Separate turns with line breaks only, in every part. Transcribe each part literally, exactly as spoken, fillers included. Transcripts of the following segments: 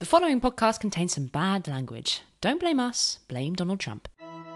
The following podcast contains some bad language. Don't blame us, blame Donald Trump.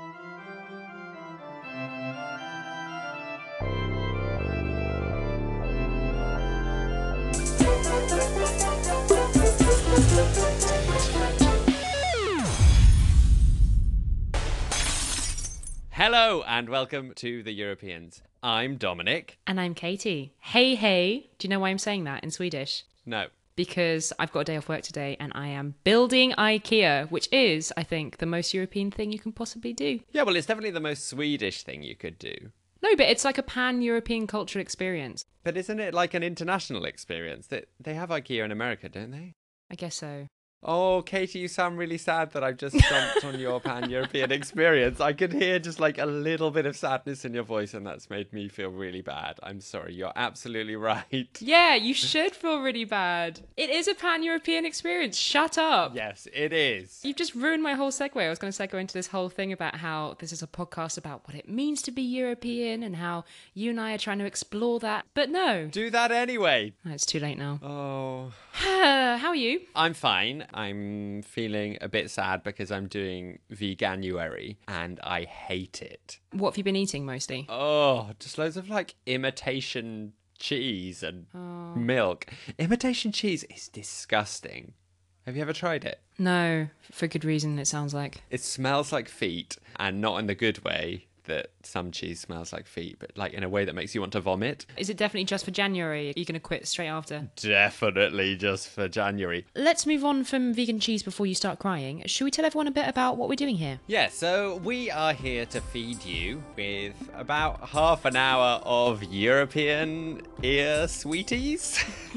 Hello and welcome to the Europeans. I'm Dominic.
And I'm Katie. Hey, hey. Do you know why I'm saying that in Swedish?
No.
Because I've got a day off work today and I am building IKEA, which is, I think, the most European thing you can possibly do.
Yeah, well, it's definitely the most Swedish thing you could do.
No, but it's like a pan-European cultural experience.
But isn't it like an international experience? That they have IKEA in America, don't they?
I guess so.
Oh, Katie, you sound really sad that I've just jumped on your pan-European experience. I could hear just like a little bit of sadness in your voice, and that's made me feel really bad. I'm sorry, you're absolutely right.
Yeah, you should feel really bad. It is a pan-European experience. Shut up.
Yes, it is.
You've just ruined my whole segue. I was going to segue into this whole thing about how this is a podcast about what it means to be European and how you and I are trying to explore that. But no.
Do that anyway.
Oh, it's too late now.
Oh.
How are you?
I'm fine. I'm feeling a bit sad because I'm doing Veganuary and I hate it.
What have you been eating mostly?
Oh, just loads of like imitation cheese and
Oh.
milk. Imitation cheese is disgusting. Have you ever tried it?
No, for good reason, it sounds like.
It smells like feet, and not in the good way that some cheese smells like feet, but like in a way that makes you want to vomit.
Is it definitely just for January? Are you going to quit straight after?
Definitely just for January.
Let's move on from vegan cheese before you start crying. Should we tell everyone a bit about what we're doing here?
Yeah, so we are here to feed you with about half an hour of European ear sweeties.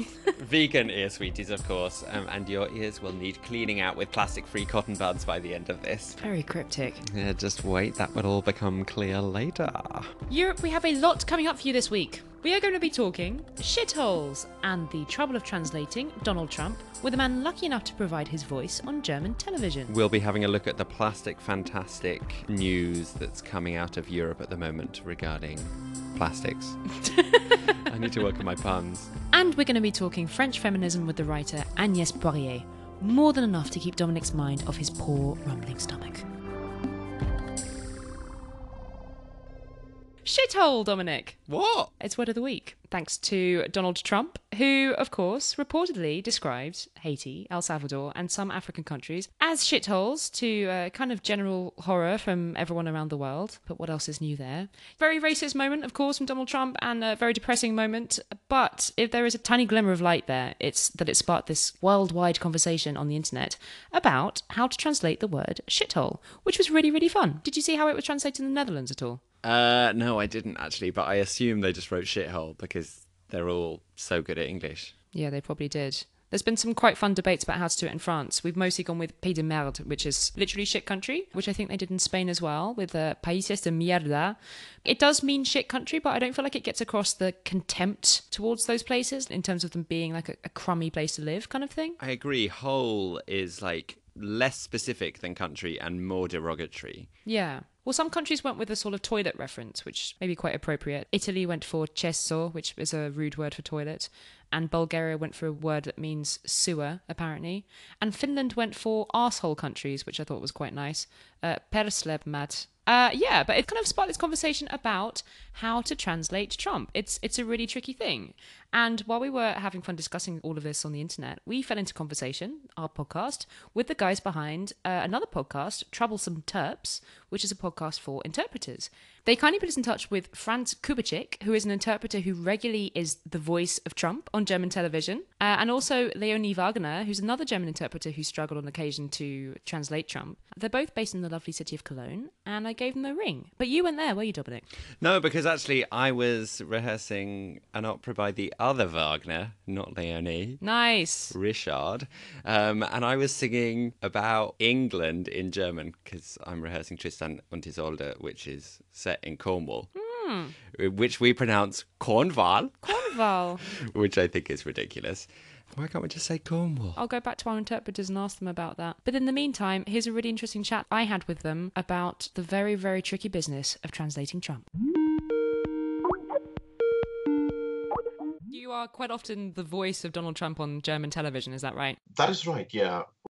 Vegan ear sweeties, of course, um, and your ears will need cleaning out with plastic-free cotton buds by the end of this.
Very cryptic.
Yeah, just wait, that will all become clear later.
Europe, we have a lot coming up for you this week. We are going to be talking shitholes and the trouble of translating Donald Trump with a man lucky enough to provide his voice on German television.
We'll be having a look at the plastic fantastic news that's coming out of Europe at the moment regarding plastics. I need to work on my puns.
And we're going to be talking French feminism with the writer Agnès Poirier. More than enough to keep Dominic's mind off his poor, rumbling stomach. Shithole, Dominic.
What?
It's word of the week. Thanks to Donald Trump, who, of course, reportedly described Haiti, El Salvador, and some African countries as shitholes to uh, kind of general horror from everyone around the world. But what else is new there? Very racist moment, of course, from Donald Trump, and a very depressing moment. But if there is a tiny glimmer of light there, it's that it sparked this worldwide conversation on the internet about how to translate the word shithole, which was really, really fun. Did you see how it was translated in the Netherlands at all?
Uh, no, I didn't actually, but I assume they just wrote shithole because they're all so good at English.
Yeah, they probably did. There's been some quite fun debates about how to do it in France. We've mostly gone with Pays de Merde, which is literally shit country, which I think they did in Spain as well, with uh, Países de Mierda. It does mean shit country, but I don't feel like it gets across the contempt towards those places in terms of them being like a, a crummy place to live kind of thing.
I agree. Whole is like less specific than country and more derogatory.
Yeah. Well, some countries went with a sort of toilet reference, which may be quite appropriate. Italy went for cesso, which is a rude word for toilet. And Bulgaria went for a word that means sewer, apparently. And Finland went for arsehole countries, which I thought was quite nice. Uh, Perslebmat. Uh, yeah, but it kind of sparked this conversation about how to translate Trump. It's it's a really tricky thing. And while we were having fun discussing all of this on the internet, we fell into conversation, our podcast, with the guys behind uh, another podcast, Troublesome Terps, which is a podcast for interpreters. They kindly put us in touch with Franz Kubicek, who is an interpreter who regularly is the voice of Trump on German television, uh, and also Leonie Wagner, who's another German interpreter who struggled on occasion to translate Trump. They're both based in the lovely city of Cologne, and I gave them a ring. But you weren't there, were you, Dominic?
No, because actually I was rehearsing an opera by the other Wagner, not Leonie.
Nice.
Richard. Um, and I was singing about England in German because I'm rehearsing Tristan und Isolde, which is set in Cornwall,
Mm.
which we pronounce Cornwall,
Cornwall.
which I think is ridiculous. Why can't we just say Cornwall?
I'll go back to our interpreters and ask them about that. But in the meantime, here's a really interesting chat I had with them about the very, very tricky business of translating Trump. You are quite often the voice of Donald Trump on German television, is that right?
That is right, yeah.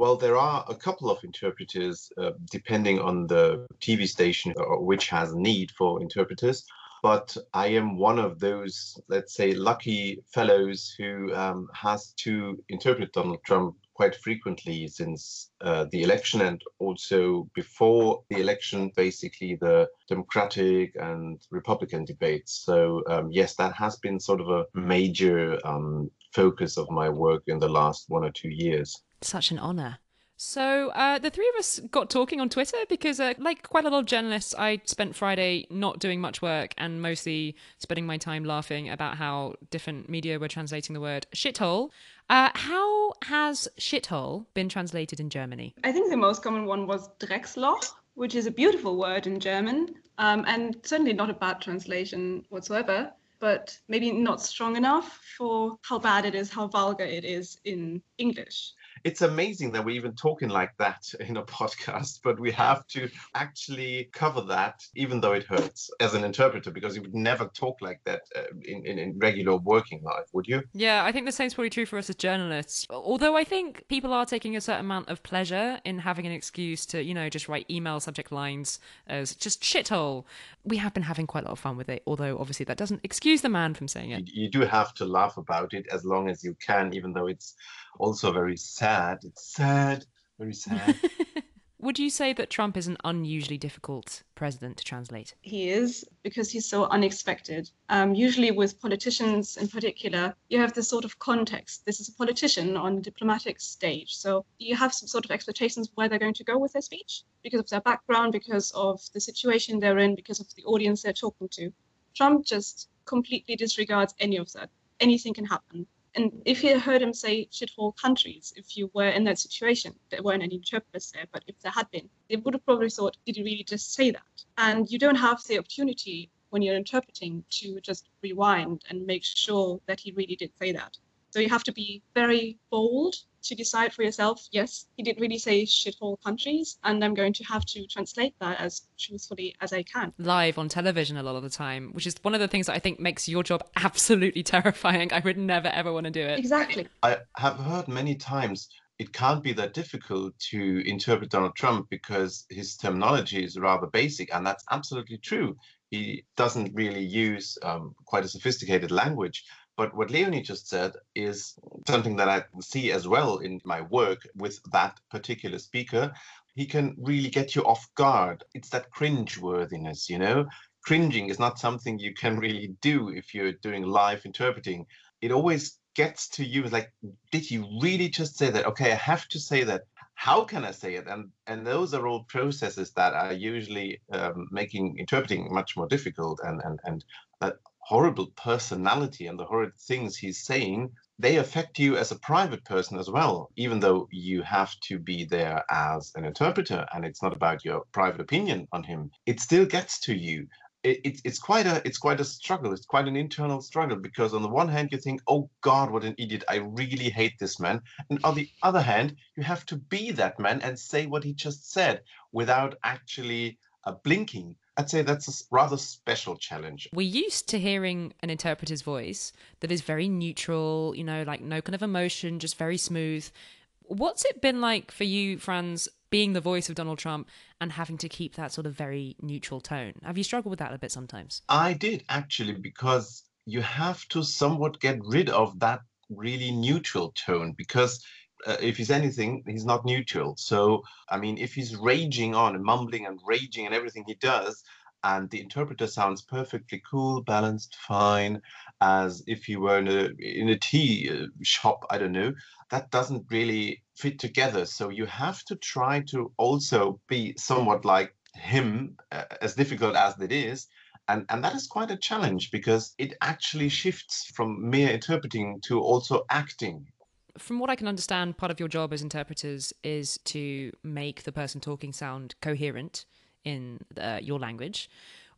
Well, there are a couple of interpreters, uh, depending on the T V station, uh, which has need for interpreters. But I am one of those, let's say, lucky fellows who um, has to interpret Donald Trump quite frequently since uh, the election and also before the election, basically the Democratic and Republican debates. So um, yes, that has been sort of a major um, focus of my work in the last one or two years.
Such an honour. So uh, the three of us got talking on Twitter because, uh, like quite a lot of journalists, I spent Friday not doing much work and mostly spending my time laughing about how different media were translating the word shithole. Uh, how has shithole been translated in Germany?
I think the most common one was Drecksloch, which is a beautiful word in German, um, and certainly not a bad translation whatsoever, but maybe not strong enough for how bad it is, how vulgar it is in English.
It's amazing that we're even talking like that in a podcast, but we have to actually cover that, even though it hurts as an interpreter, because you would never talk like that uh, in, in, in regular working life, would you?
Yeah, I think the same's probably true for us as journalists. Although I think people are taking a certain amount of pleasure in having an excuse to, you know, just write email subject lines as just shithole. We have been having quite a lot of fun with it, although obviously that doesn't excuse the man from saying it.
You, you do have to laugh about it as long as you can, even though it's also very sad. It's sad, very sad.
Would you say that Trump is an unusually difficult president to translate?
He is, because he's so unexpected. Um, usually with politicians in particular, you have this sort of context. This is a politician on a diplomatic stage. So you have some sort of expectations where they're going to go with their speech, because of their background, because of the situation they're in, because of the audience they're talking to. Trump just completely disregards any of that. Anything can happen. And if you heard him say shithole countries, if you were in that situation, there weren't any interpreters there, but if there had been, they would have probably thought, did he really just say that? And you don't have the opportunity when you're interpreting to just rewind and make sure that he really did say that. So you have to be very bold to decide for yourself, yes, he did really say shithole countries, and I'm going to have to translate that as truthfully as I can.
Live on television a lot of the time, which is one of the things that I think makes your job absolutely terrifying. I would never, ever want to do it.
Exactly.
I have heard many times it can't be that difficult to interpret Donald Trump because his terminology is rather basic, and that's absolutely true. He doesn't really use um, quite a sophisticated language. But what Leonie just said is something that I see as well in my work with that particular speaker. He can really get you off guard. It's that cringe-worthiness, you know? Cringing is not something you can really do if you're doing live interpreting. It always gets to you like, did he really just say that? Okay, I have to say that. How can I say it? And and those are all processes that are usually um, making interpreting much more difficult. And and and that horrible personality and the horrid things he's saying, they affect you as a private person as well, even though you have to be there as an interpreter and it's not about your private opinion on him. It still gets to you. It, it, it's quite a it's quite a struggle. It's quite an internal struggle, because on the one hand you think, oh God, what an idiot, I really hate this man, and on the other hand you have to be that man and say what he just said without actually uh, blinking. I'd say that's a rather special challenge.
We're used to hearing an interpreter's voice that is very neutral, you know, like no kind of emotion, just very smooth. What's it been like for you, Franz, being the voice of Donald Trump and having to keep that sort of very neutral tone? Have you struggled with that a bit sometimes?
I did, actually, because you have to somewhat get rid of that really neutral tone, because uh, if he's anything, he's not neutral. So, I mean, if he's raging on and mumbling and raging and everything he does, and the interpreter sounds perfectly cool, balanced, fine, as if he were in a in a tea shop, I don't know, that doesn't really fit together. So you have to try to also be somewhat like him, uh, as difficult as it is. And, and that is quite a challenge, because it actually shifts from mere interpreting to also acting.
From what I can understand, part of your job as interpreters is to make the person talking sound coherent in uh, your language.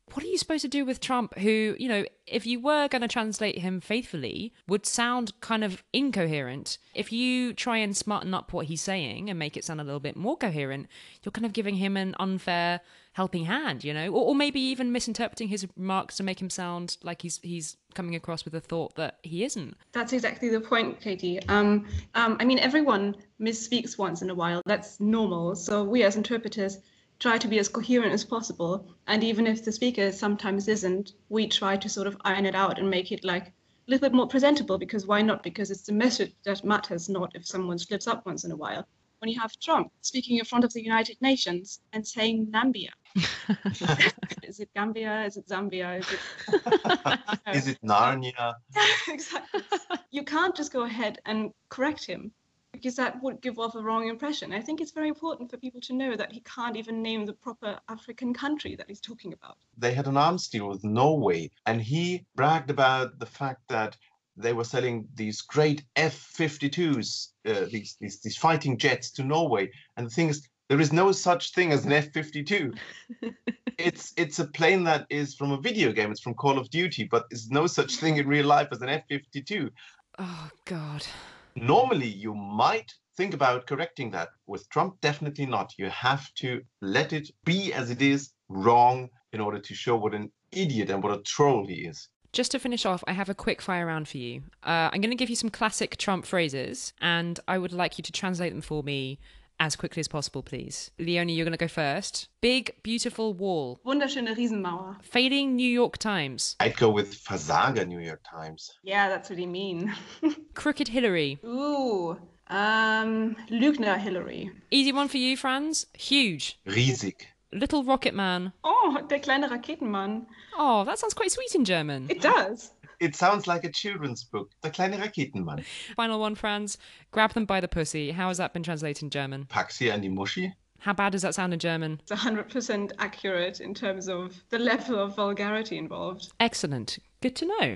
What are you supposed to do with Trump, who, you know, if you were going to translate him faithfully, would sound kind of incoherent? If you try and smarten up what he's saying and make it sound a little bit more coherent, you're kind of giving him an unfair helping hand, you know, or, or maybe even misinterpreting his remarks to make him sound like he's he's coming across with a thought that he isn't.
That's exactly the point, Katie. Um, um, I mean, everyone misspeaks once in a while. That's normal. So we as interpreters try to be as coherent as possible. And even if the speaker sometimes isn't, we try to sort of iron it out and make it like a little bit more presentable, because why not? Because it's the message that matters, not if someone slips up once in a while. When you have Trump speaking in front of the United Nations and saying Nambia. Is it Gambia? Is it Zambia? Is it,
Is it Narnia?
Exactly. You can't just go ahead and correct him, because that would give off a wrong impression. I think it's very important for people to know that he can't even name the proper African country that he's talking about.
They had an arms deal with Norway, and he bragged about the fact that they were selling these great F fifty-twos, uh, these, these these fighting jets to Norway. And the thing is, there is no such thing as an F fifty-two. it's it's a plane that is from a video game. It's from Call of Duty, but there's no such thing in real life as an F fifty-two.
Oh, God.
Normally, you might think about correcting that. With Trump, definitely not. You have to let it be as it is, wrong, in order to show what an idiot and what a troll he is.
Just to finish off, I have a quick fire round for you. Uh, I'm going to give you some classic Trump phrases, and I would like you to translate them for me as quickly as possible, please. Leonie, you're going to go first. Big, beautiful wall.
Wunderschöne Riesenmauer.
Fading New York Times.
I'd go with Versager New York Times.
Yeah, that's what he mean.
Crooked Hillary.
Ooh, um, Lügner Hillary.
Easy one for you, Franz. Huge.
Riesig.
Little Rocket Man.
Oh, der kleine Raketenmann.
Oh, that sounds quite sweet in German.
It does.
It sounds like a children's book. Der kleine Raketenmann.
Final one, Franz. Grab them by the pussy. How has that been translated in German?
Pack sie an die Muschi.
How bad does that sound in German?
It's one hundred percent accurate in terms of the level of vulgarity involved.
Excellent. Good to know.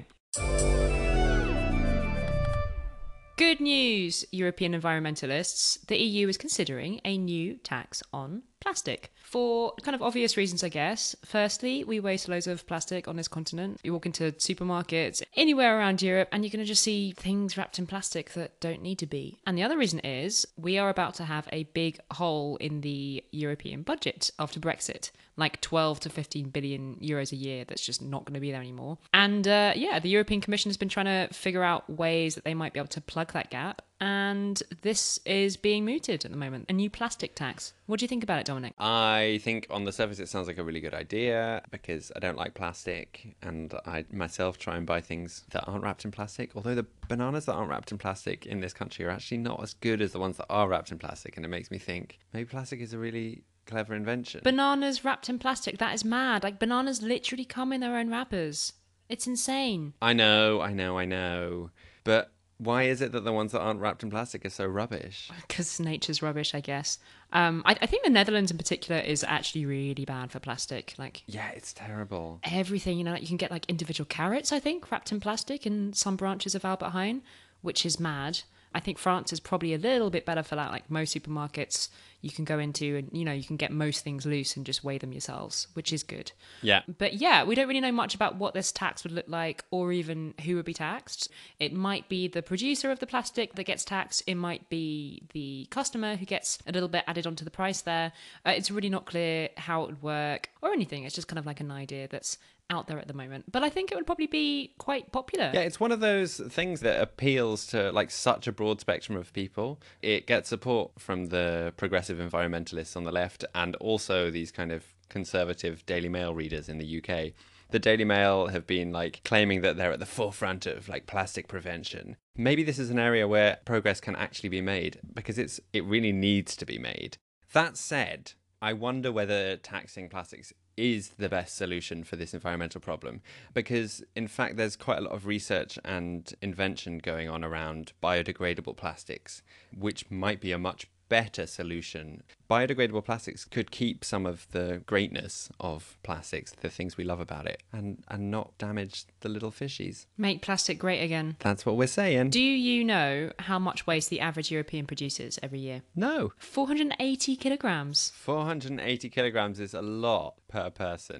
Good news, European environmentalists. The E U is considering a new tax on plastic. For kind of obvious reasons, I guess. Firstly, we waste loads of plastic on this continent. You walk into supermarkets anywhere around Europe and you're going to just see things wrapped in plastic that don't need to be. And the other reason is we are about to have a big hole in the European budget after Brexit. Like twelve to fifteen billion euros a year that's just not going to be there anymore. And uh, yeah, the European Commission has been trying to figure out ways that they might be able to plug that gap. And this is being mooted at the moment. A new plastic tax. What do you think about it, Dominic?
I think on the surface it sounds like a really good idea because I don't like plastic and I myself try and buy things that aren't wrapped in plastic. Although the bananas that aren't wrapped in plastic in this country are actually not as good as the ones that are wrapped in plastic. And it makes me think maybe plastic is a really clever invention.
Bananas wrapped in plastic. That is mad. Like, bananas literally come in their own wrappers. It's insane.
I know, I know, I know. But why is it that the ones that aren't wrapped in plastic are so rubbish?
Because nature's rubbish, I guess. Um, I, I think the Netherlands in particular is actually really bad for plastic. Like,
yeah, it's terrible.
Everything, you know, like you can get like individual carrots, I think, wrapped in plastic in some branches of Albert Heijn, which is mad. I think France is probably a little bit better for that. Like most supermarkets you can go into and, you know, you can get most things loose and just weigh them yourselves, which is good.
Yeah.
But yeah, we don't really know much about what this tax would look like or even who would be taxed. It might be the producer of the plastic that gets taxed. It might be the customer who gets a little bit added onto the price there. Uh, it's really not clear how it would work or anything. It's just kind of like an idea that's out there at the moment, but I think it would probably be quite popular.
Yeah, it's one of those things that appeals to like such a broad spectrum of people. It gets support from the progressive environmentalists on the left and also these kind of conservative Daily Mail readers in the U K. The Daily Mail have been like claiming that they're at the forefront of like plastic prevention. Maybe this is an area where progress can actually be made because it's it really needs to be made. That said, I wonder whether taxing plastics is the best solution for this environmental problem because in fact there's quite a lot of research and invention going on around biodegradable plastics, which might be a much better solution. Biodegradable plastics could keep some of the greatness of plastics, the things we love about it, and, and not damage the little fishies.
Make plastic great again.
That's what we're saying.
Do you know how much waste the average European produces every year?
No.
four hundred eighty kilograms.
four hundred eighty kilograms is a lot per person.
It's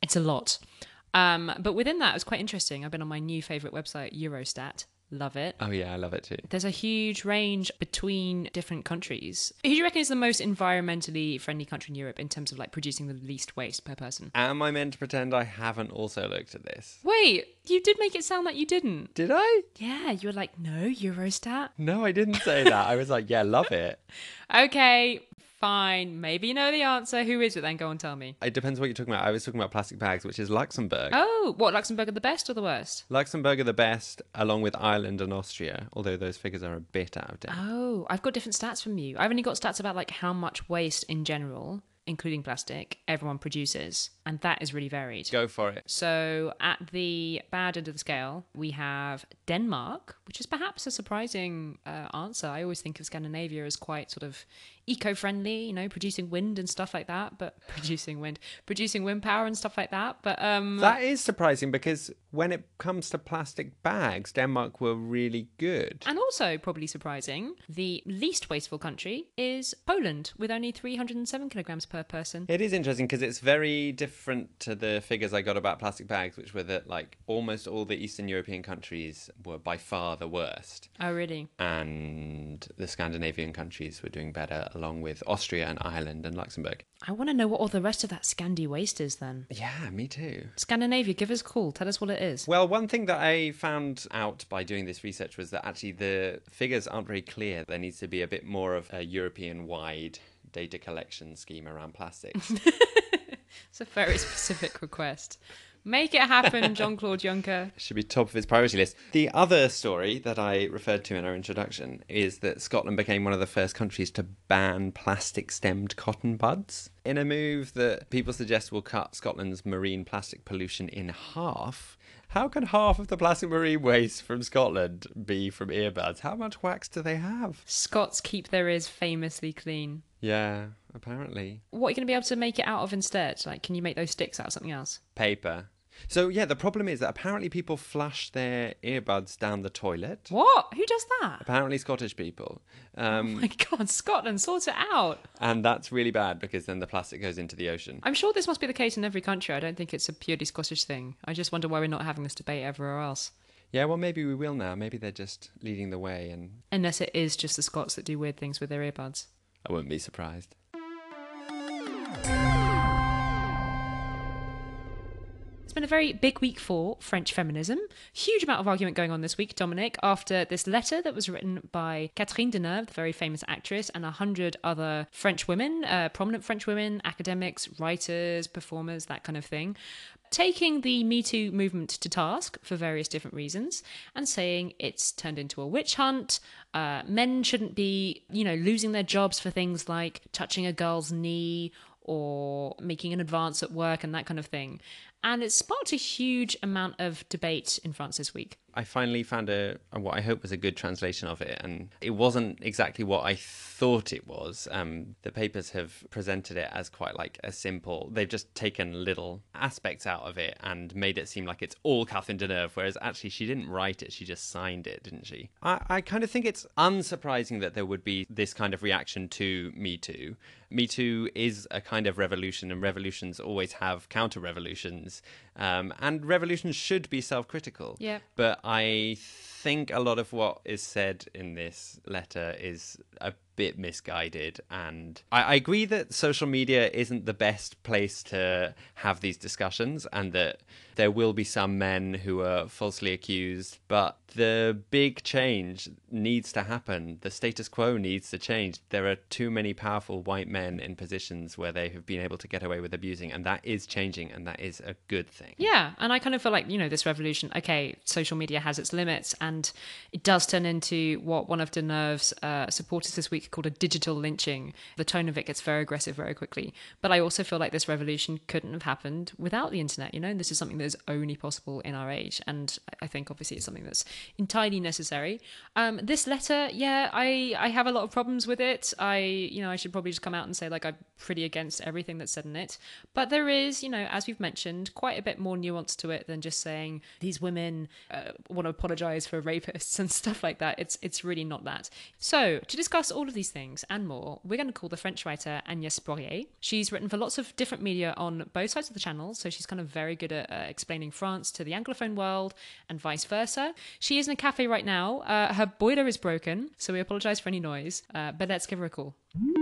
It's a lot. Um, but within that, it was quite interesting. I've been on my new favourite website, Eurostat. Love it.
Oh yeah, I love it too.
There's a huge range between different countries. Who do you reckon is the most environmentally friendly country in Europe in terms of like producing the least waste per person?
Am I meant to pretend I haven't also looked at this?
Wait, you did make it sound like you didn't.
Did I?
Yeah, you were like, no, Eurostat.
No, I didn't say that. I was like, yeah, love it.
Okay, fine. Maybe you know the answer. Who is it then? Go on, tell me.
It depends what you're talking about. I was talking about plastic bags, which is Luxembourg.
Oh, what, Luxembourg are the best or the worst?
Luxembourg are the best, along with Ireland and Austria, although those figures are a bit out of date.
Oh, I've got different stats from you. I've only got stats about like how much waste in general, including plastic, everyone produces. And that is really varied.
Go for it.
So at the bad end of the scale, we have Denmark, which is perhaps a surprising uh, answer. I always think of Scandinavia as quite sort of eco-friendly, you know, producing wind and stuff like that, but producing wind, producing wind power and stuff like that. But um,
that is surprising because when it comes to plastic bags, Denmark were really good.
And also probably surprising, the least wasteful country is Poland with only three hundred seven kilograms per person.
It is interesting because it's very different to the figures I got about plastic bags, which were that like almost all the Eastern European countries were by far the worst.
Oh, really?
And the Scandinavian countries were doing better, along with Austria and Ireland and Luxembourg.
I want to know what all the rest of that Scandi waste is then.
Yeah, me too.
Scandinavia, give us a call. Tell us what it is.
Well, one thing that I found out by doing this research was that actually the figures aren't very clear. There needs to be a bit more of a European-wide data collection scheme around plastics.
It's a very specific request. Make it happen, Jean-Claude Juncker.
Should be top of his priority list. The other story that I referred to in our introduction is that Scotland became one of the first countries to ban plastic-stemmed cotton buds. In a move that people suggest will cut Scotland's marine plastic pollution in half. How can half of the plastic marine waste from Scotland be from earbuds? How much wax do they have?
Scots keep their ears famously clean.
Yeah, apparently.
What are you going to be able to make it out of instead? Like, can you make those sticks out of something else?
Paper. So, yeah, the problem is that apparently people flush their earbuds down the toilet.
What? Who does that?
Apparently Scottish people. Um,
Oh my God, Scotland, sort it out.
and that's really bad because then the plastic goes into the ocean.
I'm sure this must be the case in every country. I don't think it's a purely Scottish thing. I just wonder why we're not having this debate everywhere else.
Yeah, well, maybe we will now. Maybe they're just leading the way and
Unless it is just the Scots that do weird things with their earbuds.
I wouldn't be surprised.
It's been a very big week for French feminism. Huge amount of argument going on this week, Dominic, after this letter that was written by Catherine Deneuve, the very famous actress, and a hundred other French women, uh, prominent French women, academics, writers, performers, that kind of thing, taking the Me Too movement to task for various different reasons and saying it's turned into a witch hunt. Uh, men shouldn't be, you know, losing their jobs for things like touching a girl's knee or making an advance at work and that kind of thing. And it sparked a huge amount of debate in France this week.
I finally found a what I hope was a good translation of it, and it wasn't exactly what I thought it was. Um, the papers have presented it as quite like a simple. They've just taken little aspects out of it and made it seem like it's all Catherine Deneuve, whereas actually she didn't write it; she just signed it, didn't she? I, I kind of think it's unsurprising that there would be this kind of reaction to Me Too. Me Too is a kind of revolution, and revolutions always have counter-revolutions, um, and revolutions should be self-critical.
Yeah.
But I think a lot of what is said in this letter is a bit misguided, and I, I agree that social media isn't the best place to have these discussions, and that there will be some men who are falsely accused, but the big change needs to happen. The status quo needs to change. There are too many powerful white men in positions where they have been able to get away with abusing, and that is changing, and that is a good thing.
Yeah, and I kind of feel like, you know, this revolution, okay, social media has its limits, and it does turn into what one of Deneuve's uh, supporters this week called a digital lynching. The tone of it gets very aggressive very quickly. But I also feel like this revolution couldn't have happened without the internet, you know? This is something that is only possible in our age, and I think obviously it's something that's entirely necessary. Um, this letter, yeah, I, I have a lot of problems with it. I, you know, I should probably just come out and say, like, I'm pretty against everything that's said in it. But there is, you know, as we've mentioned, quite a bit more nuance to it than just saying these women uh, want to apologize for rapists and stuff like that. It's it's really not that. So to discuss all of these things and more, we're going to call the French writer Agnès Poirier. She's written for lots of different media on both sides of the channel, so she's kind of very good at uh, explaining France to the Anglophone world and vice versa. She is in a cafe right now. Uh, her boiler is broken, so we apologize for any noise, uh, but let's give her a call.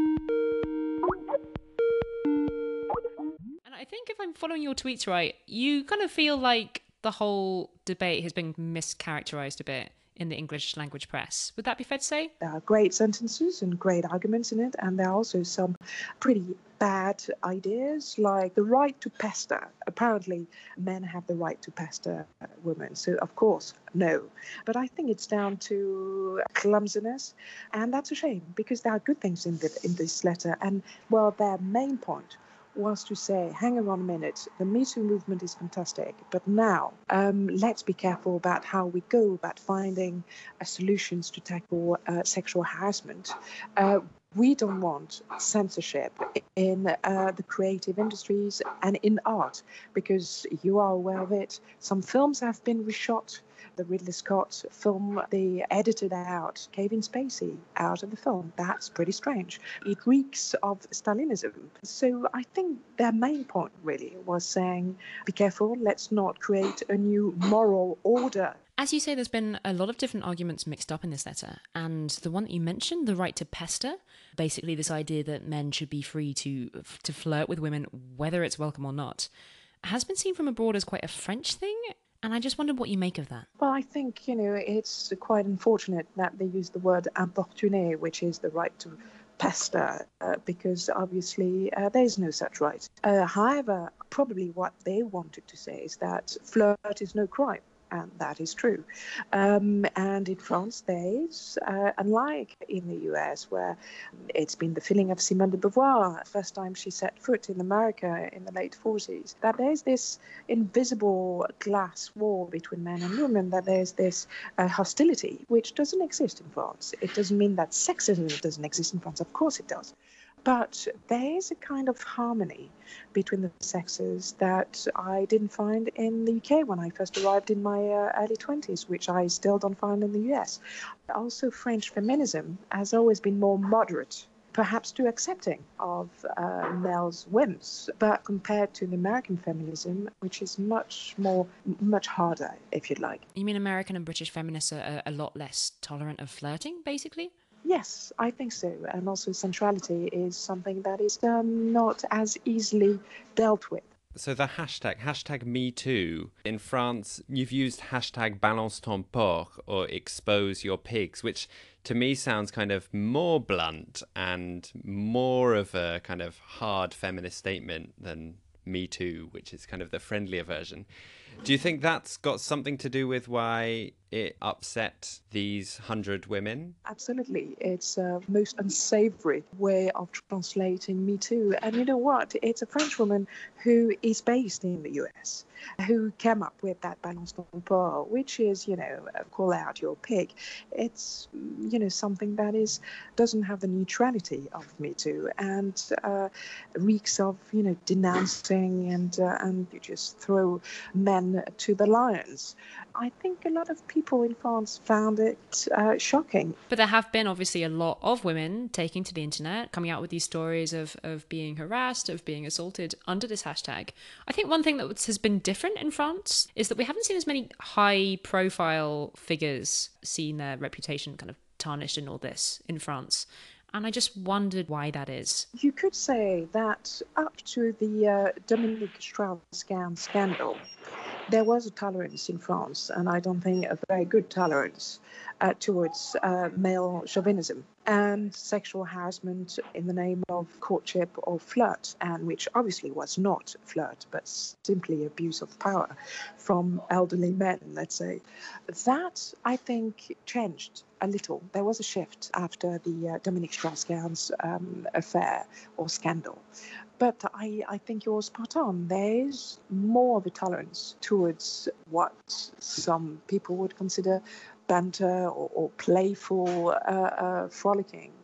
I think if I'm following your tweets right, you kind of feel like the whole debate has been mischaracterized a bit in the English language press. Would that be fair to say?
There are great sentences and great arguments in it, and there are also some pretty bad ideas, like the right to pester. Apparently, men have the right to pester women, so of course, no. But I think it's down to clumsiness, and that's a shame, because there are good things in, the, in this letter, and, well, their main point was to say, hang on a minute, the Me Too movement is fantastic, but now um, let's be careful about how we go about finding uh, solutions to tackle uh, sexual harassment. Uh, we don't want censorship in uh, the creative industries and in art, because you are aware of it. Some films have been reshot. The Ridley Scott film, they edited out Kevin Spacey out of the film. That's pretty strange. It reeks of Stalinism. So I think their main point really was saying, be careful, let's not create a new moral order.
As you say, there's been a lot of different arguments mixed up in this letter. And the one that you mentioned, the right to pester, basically this idea that men should be free to to flirt with women, whether it's welcome or not, has been seen from abroad as quite a French thing. And I just wondered what you make of that.
Well, I think, you know, it's quite unfortunate that they use the word importuner, which is the right to pester, uh, because obviously uh, there is no such right. Uh, however, probably what they wanted to say is that flirt is no crime. And that is true. Um, and in France, there is, uh, unlike in the U S, where it's been the feeling of Simone de Beauvoir, first time she set foot in America in the late forties, that there's this invisible glass wall between men and women, that there's this uh, hostility, which doesn't exist in France. It doesn't mean that sexism doesn't exist in France. Of course it does. But there is a kind of harmony between the sexes that I didn't find in the U K when I first arrived in my uh, early twenties, which I still don't find in the U S. Also, French feminism has always been more moderate, perhaps too accepting of uh, males' whims, but compared to the American feminism, which is much more, much harder, if you'd like.
You mean American and British feminists are a lot less tolerant of flirting, basically?
Yes, I think so. And also sensuality is something that is um, not as easily dealt with.
So the hashtag, hashtag Me Too, in France, you've used hashtag Balance ton porc, or expose your pigs, which to me sounds kind of more blunt and more of a kind of hard feminist statement than Me Too, which is kind of the friendlier version. Do you think that's got something to do with why it upset these hundred women?
Absolutely. It's a most unsavory way of translating Me Too. And you know what? It's a French woman who is based in the U S who came up with that balance ton porc, which is, you know, call out your pig. It's, you know, something that is doesn't have the neutrality of Me Too and uh, reeks of, you know, denouncing and uh, and you just throw men to the lions. I think a lot of people in France found it uh, shocking.
But there have been obviously a lot of women taking to the internet, coming out with these stories of, of being harassed, of being assaulted under this hashtag. I think one thing that has been different in France is that we haven't seen as many high profile figures seeing their reputation kind of tarnished in all this in France. And I just wondered why that is.
You could say that up to the uh, Dominique Strauss-Kahn scandal, there was a tolerance in France, and I don't think a very good tolerance uh, towards uh, male chauvinism and sexual harassment in the name of courtship or flirt, and which obviously was not flirt, but simply abuse of power from elderly men, let's say. That, I think, changed a little. There was a shift after the uh, Dominique Strauss-Kahn's um, affair or scandal. But I, I think you're spot on. There is more of a tolerance towards what some people would consider banter or, or playful uh, uh, frolicking.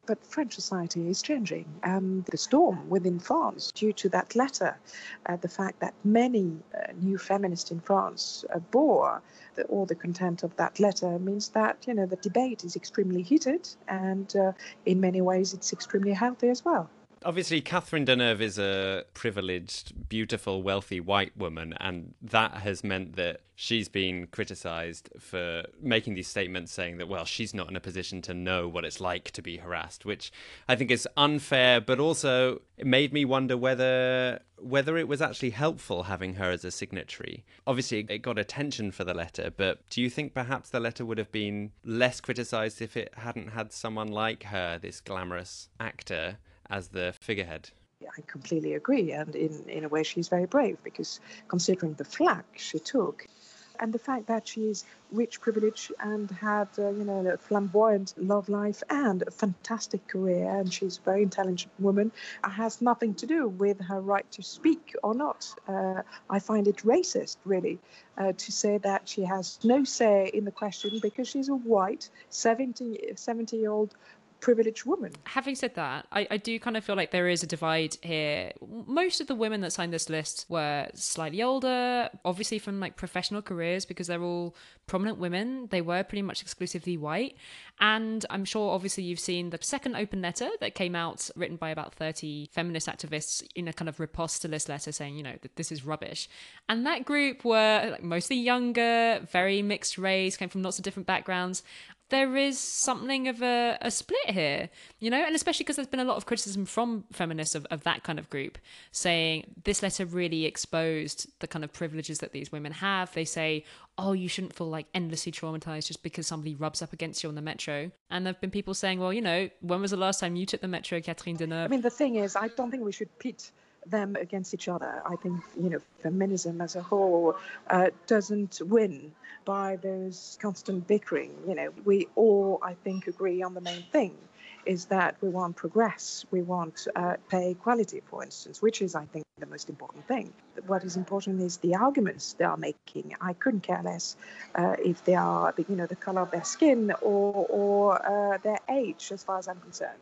But French society is changing, and the storm within France due to that letter, uh, the fact that many uh, new feminists in France uh, bore the, all the content of that letter means that, you know, the debate is extremely heated, and uh, in many ways it's extremely healthy as well.
Obviously, Catherine Deneuve is a privileged, beautiful, wealthy white woman, and that has meant that she's been criticised for making these statements saying that, well, she's not in a position to know what it's like to be harassed, which I think is unfair, but also it made me wonder whether whether it was actually helpful having her as a signatory. Obviously, it got attention for the letter, but do you think perhaps the letter would have been less criticised if it hadn't had someone like her, this glamorous actor, as the figurehead?
I completely agree, and in, in a way she's very brave, because considering the flack she took and the fact that she is rich, privileged, and had uh, you know a flamboyant love life and a fantastic career, and she's a very intelligent woman, has nothing to do with her right to speak or not. Uh, I find it racist, really, uh, to say that she has no say in the question because she's a white seventy-year-old privileged woman.
Having said that, I, I do kind of feel like there is a divide here. Most of the women that signed this list were slightly older, obviously from like professional careers, because they're all prominent women. They were pretty much exclusively white. And I'm sure obviously you've seen the second open letter that came out, written by about thirty feminist activists in a kind of riposte to this letter saying, you know, that this is rubbish. And that group were like mostly younger, very mixed race, came from lots of different backgrounds. There is something of a, a split here, you know, and especially because there's been a lot of criticism from feminists of, of that kind of group saying this letter really exposed the kind of privileges that these women have. They say, oh, you shouldn't feel like endlessly traumatized just because somebody rubs up against you on the metro. And there have been people saying, well, you know, when was the last time you took the metro, Catherine Deneuve?
I mean, the thing is, I don't think we should pit them against each other. I think, you know, feminism as a whole uh, doesn't win by those constant bickering. You know, we all, I think, agree on the main thing, is that we want progress. We want uh, pay equality, for instance, which is, I think, the most important thing. What is important is the arguments they are making. I couldn't care less uh, if they are, you know, the color of their skin or, or uh, their age, as far as I'm concerned.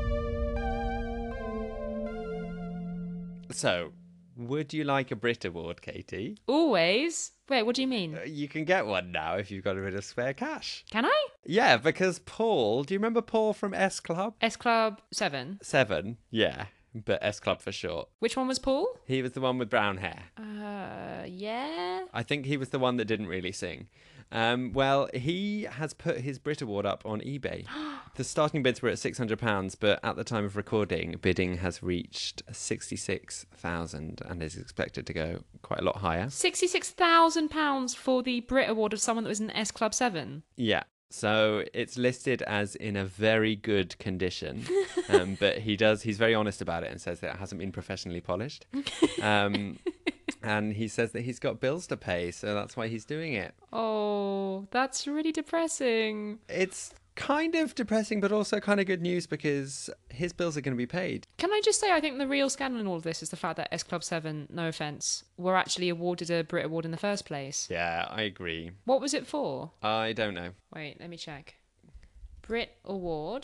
So, would you like a Brit Award, Katie?
Always. Wait, what do you mean?
Uh, you can get one now if you've got a bit of spare cash.
Can I?
Yeah, because Paul, do you remember Paul from S Club?
S Club seven.
Seven, yeah, but S Club for short.
Which one was Paul?
He was the one with brown hair.
Uh, yeah.
I think he was the one that didn't really sing. Um, well, he has put his Brit Award up on eBay. The starting bids were at six hundred pounds, but at the time of recording, bidding has reached sixty-six thousand and is expected to go quite a lot higher.
sixty-six thousand pounds for the Brit Award of someone that was in S Club seven?
Yeah. So it's listed as in a very good condition, um, but he does, he's very honest about it and says that it hasn't been professionally polished. Um, and he says that he's got bills to pay, so that's why he's doing it.
Oh, that's really depressing.
It's kind of depressing, but also kind of good news because his bills are going to be paid.
Can I just say, I think the real scandal in all of this is the fact that S Club seven, no offence, were actually awarded a Brit Award in the first place.
Yeah, I agree.
What was it for?
I don't know.
Wait, let me check. Brit Award,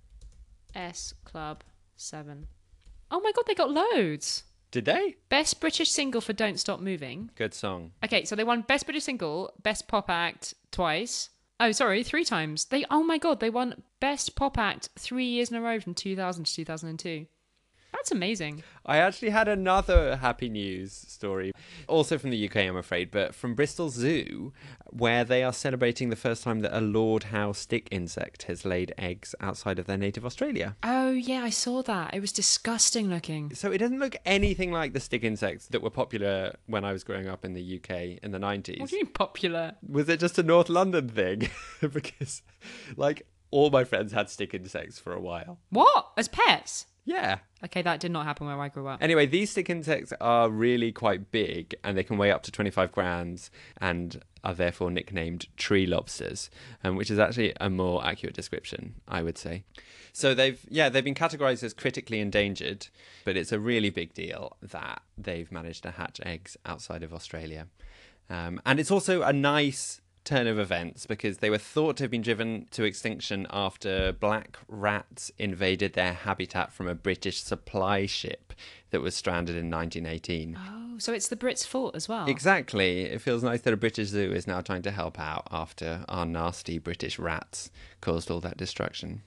S Club seven. Oh my god, they got loads.
Did they?
Best British Single for Don't Stop Moving.
Good song.
Okay, so they won Best British Single, Best Pop Act twice. Oh, sorry, three times. They oh my god, they won Best Pop Act three years in a row from two thousand to two thousand two. That's amazing.
I actually had another happy news story, also from the U K, I'm afraid, but from Bristol Zoo, where they are celebrating the first time that a Lord Howe stick insect has laid eggs outside of their native Australia.
Oh, yeah, I saw that. It was disgusting looking.
So it doesn't look anything like the stick insects that were popular when I was growing up in the U K in the nineties.
What do you mean popular?
Was it just a North London thing? Because, like, all my friends had stick insects for a while.
What? As pets?
Yeah.
Okay, that did not happen where I grew up.
Anyway, these stick insects are really quite big and they can weigh up to twenty-five grams and are therefore nicknamed tree lobsters, um, which is actually a more accurate description, I would say. So they've, yeah, they've been categorized as critically endangered, but it's a really big deal that they've managed to hatch eggs outside of Australia. Um, and it's also a nice turn of events because they were thought to have been driven to extinction after black rats invaded their habitat from a British supply ship that was stranded in nineteen eighteen.
Oh, so it's the Brits' fault as well.
Exactly. It feels nice that a British zoo is now trying to help out after our nasty British rats caused all that destruction.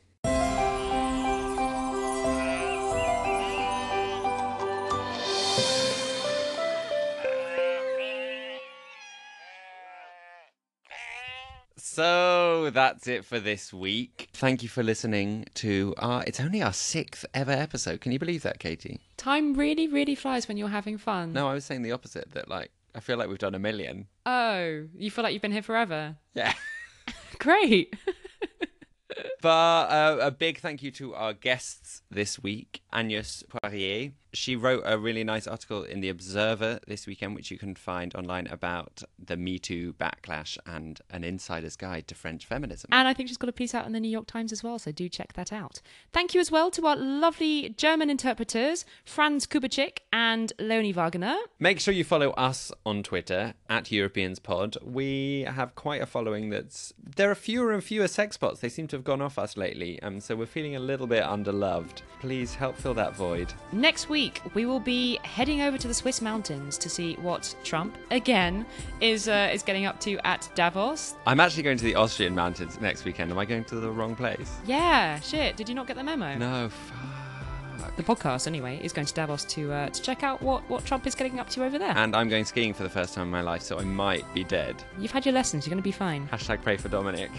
So that's it for this week. Thank you for listening to our, it's only our sixth ever episode. Can you believe that, Katie?
Time really, really flies when you're having fun.
No, I was saying the opposite, that like, I feel like we've done a million.
Oh, you feel like you've been here forever?
Yeah.
Great.
But uh, a big thank you to our guests this week, Agnès Poirier. She wrote a really nice article in The Observer this weekend, which you can find online, about the Me Too backlash and an insider's guide to French feminism.
And I think she's got a piece out in the New York Times as well, so do check that out. Thank you as well to our lovely German interpreters, Franz Kubacik and Leonie Wagner.
Make sure you follow us on Twitter, at EuropeansPod. We have quite a following that's... There are fewer and fewer sex bots. They seem to have gone off us lately, um, so we're feeling a little bit underloved. Please help fill that void.
Next week, we will be heading over to the Swiss mountains to see what Trump, again, is uh, is getting up to at Davos.
I'm actually going to the Austrian mountains next weekend. Am I going to the wrong place?
Yeah, shit. Did you not get the memo?
No, fuck.
The podcast, anyway, is going to Davos to uh, to check out what, what Trump is getting up to over there.
And I'm going skiing for the first time in my life, so I might be dead.
You've had your lessons. You're going to be fine.
Hashtag pray for Dominic.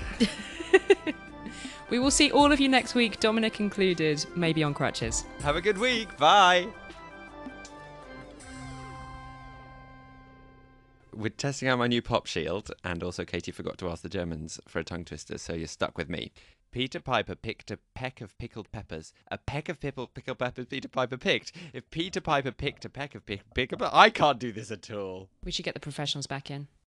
We will see all of you next week, Dominic included, maybe on crutches.
Have a good week. Bye. We're testing out my new pop shield, and also Katie forgot to ask the Germans for a tongue twister, so you're stuck with me. Peter Piper picked a peck of pickled peppers. A peck of pickled pickled peppers Peter Piper picked. If Peter Piper picked a peck of pick, pickled peppers... I can't do this at all.
We should get the professionals back in.